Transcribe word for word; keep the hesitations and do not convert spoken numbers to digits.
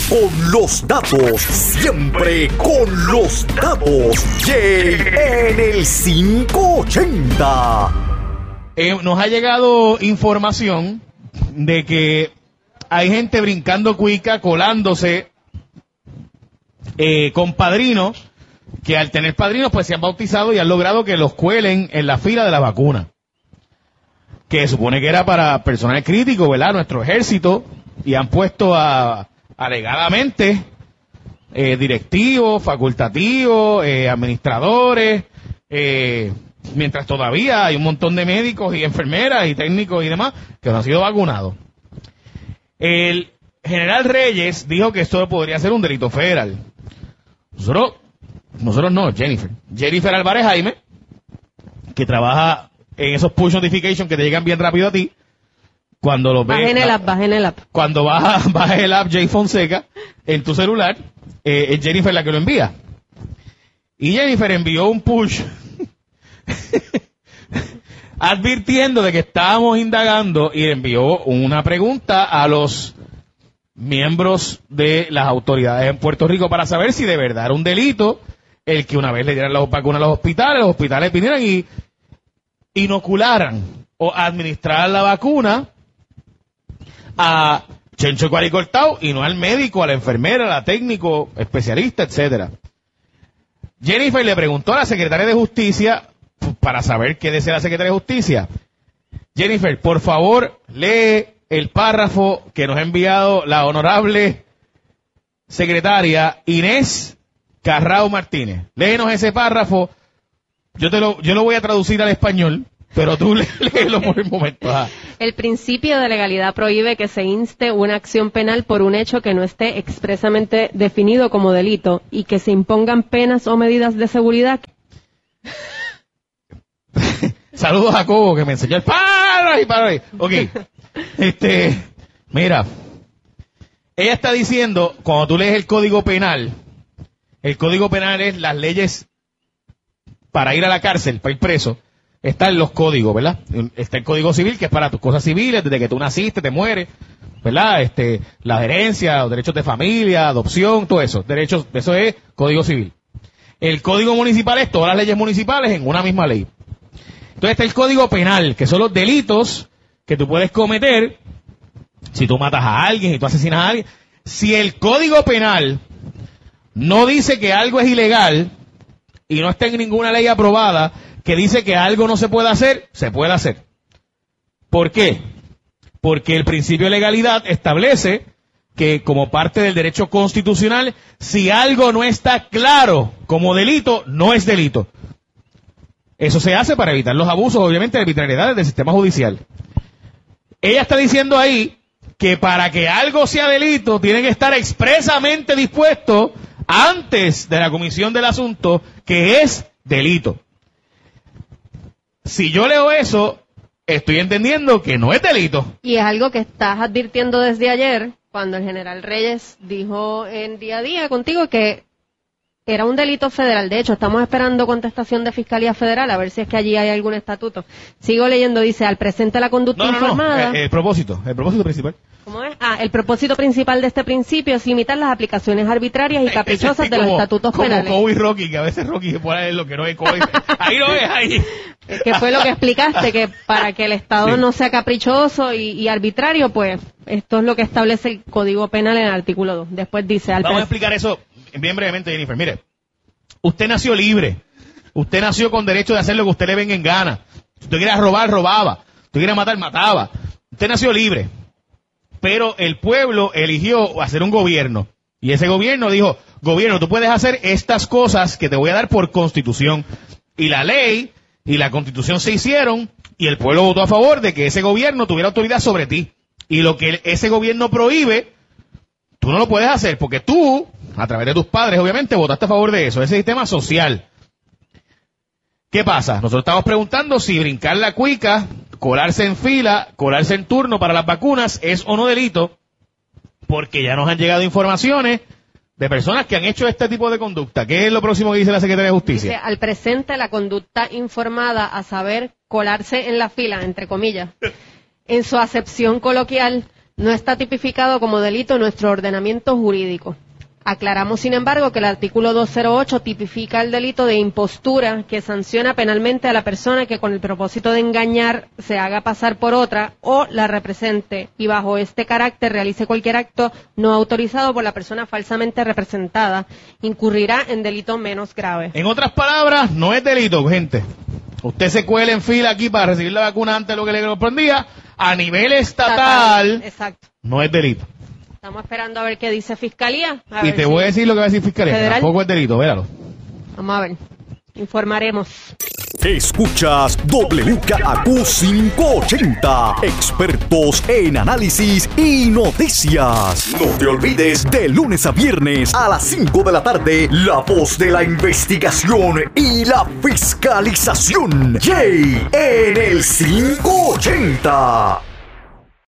con los datos, siempre con los datos. Jay en el quinientos ochenta. Eh, nos ha llegado información de que hay gente brincando cuica, colándose eh, con padrinos, que al tener padrinos pues se han bautizado y han logrado que los cuelen en la fila de la vacuna, que supone que era para personal crítico, ¿verdad? Nuestro ejército, y han puesto a, alegadamente, eh, directivos, facultativos, eh, administradores, eh, mientras todavía hay un montón de médicos y enfermeras y técnicos y demás que no han sido vacunados. El general Reyes dijo que esto podría ser un delito federal. Nosotros, nosotros no, Jennifer. Jennifer Álvarez Jaime, que trabaja en esos push notifications que te llegan bien rápido a ti, cuando lo ves... Bajen el app, bajen el app. Cuando baja, baja el app Jay Fonseca en tu celular, eh, es Jennifer la que lo envía. Y Jennifer envió un push advirtiendo de que estábamos indagando y envió una pregunta a los miembros de las autoridades en Puerto Rico para saber si de verdad era un delito el que una vez le dieran la vacuna a los hospitales, los hospitales vinieran y inocularan o administraran la vacuna a Chencho Cuaricortao y no al médico, a la enfermera, a la técnico, especialista, etcétera. Jennifer le preguntó a la secretaria de Justicia para saber qué desea la secretaria de Justicia. Jennifer, por favor, lee el párrafo que nos ha enviado la honorable secretaria Inés Carrao Martínez. Léenos ese párrafo. Yo te lo, yo lo voy a traducir al español, pero tú léelo por el momento. Ajá. El principio de legalidad prohíbe que se inste una acción penal por un hecho que no esté expresamente definido como delito y que se impongan penas o medidas de seguridad. Saludos a Jacobo, que me enseñó el paro y paro ahí. Ok. Este, mira, ella está diciendo, cuando tú lees el Código Penal, el Código Penal es las leyes para ir a la cárcel, para ir preso. Están los códigos, ¿verdad? Está el Código Civil, que es para tus cosas civiles, desde que tú naciste, te mueres, ¿verdad? Este, la herencia, los derechos de familia, adopción, todo eso. Derechos, eso es Código Civil. El Código Municipal es todas las leyes municipales en una misma ley. Entonces está el Código Penal, que son los delitos que tú puedes cometer si tú matas a alguien, si tú asesinas a alguien. Si el Código Penal no dice que algo es ilegal y no está en ninguna ley aprobada que dice que algo no se puede hacer, se puede hacer. ¿Por qué? Porque el principio de legalidad establece que como parte del derecho constitucional, si algo no está claro como delito, no es delito. Eso se hace para evitar los abusos, obviamente, de arbitrariedades del sistema judicial. Ella está diciendo ahí que para que algo sea delito, tiene que estar expresamente dispuesto antes de la comisión del asunto que es delito. Si yo leo eso, estoy entendiendo que no es delito. Y es algo que estás advirtiendo desde ayer, cuando el general Reyes dijo en Día a Día contigo que era un delito federal. De hecho, estamos esperando contestación de Fiscalía Federal, a ver si es que allí hay algún estatuto. Sigo leyendo, dice, al presente la conducta no, no, informada... No, el, el propósito, el propósito principal. ¿Cómo es? Ah, el propósito principal de este principio es limitar las aplicaciones arbitrarias y caprichosas de los estatutos como penales. Como Kobe y Rocky, que a veces Rocky se pone lo que no es Kobe. Ahí lo es, ahí. Que fue lo que explicaste, que para que el Estado sí. no sea caprichoso y, y arbitrario, pues esto es lo que establece el Código Penal en el artículo dos. Después dice... Al Vamos a explicar eso bien brevemente, Jennifer. Mire, usted nació libre. Usted nació con derecho de hacer lo que usted le venga en gana. Si usted quiere robar, robaba. Si usted quiere matar, mataba. Usted nació libre. Pero el pueblo eligió hacer un gobierno. Y ese gobierno dijo, gobierno, tú puedes hacer estas cosas que te voy a dar por constitución. Y la ley y la constitución se hicieron y el pueblo votó a favor de que ese gobierno tuviera autoridad sobre ti. Y lo que ese gobierno prohíbe, tú no lo puedes hacer porque tú, a través de tus padres, obviamente, votaste a favor de eso, ese sistema social. ¿Qué pasa? Nosotros estamos preguntando si brincar la cuica, colarse en fila, colarse en turno para las vacunas es o no delito, porque ya nos han llegado informaciones de personas que han hecho este tipo de conducta. ¿Qué es lo próximo que dice la Secretaría de Justicia? Dice, al presente la conducta informada, a saber, colarse en la fila, entre comillas, en su acepción coloquial, No está tipificado como delito en nuestro ordenamiento jurídico. Aclaramos, sin embargo, que el artículo doscientos ocho tipifica el delito de impostura, que sanciona penalmente a la persona que con el propósito de engañar se haga pasar por otra o la represente y bajo este carácter realice cualquier acto no autorizado por la persona falsamente representada. Incurrirá en delito menos grave. En otras palabras, no es delito, gente. Usted se cuela en fila aquí para recibir la vacuna antes de lo que le correspondía. A nivel estatal, Estatal, exacto. No es delito. Estamos esperando a ver qué dice Fiscalía. A Y ver te si- voy a decir lo que va a decir Fiscalía, que Federal. tampoco es delito, véralo. Vamos a ver. Informaremos. Escuchas W K A Q quinientos ochenta, expertos en análisis y noticias. No te olvides, de lunes a viernes a las cinco de la tarde, la voz de la investigación y la fiscalización. Jay en el quinientos ochenta.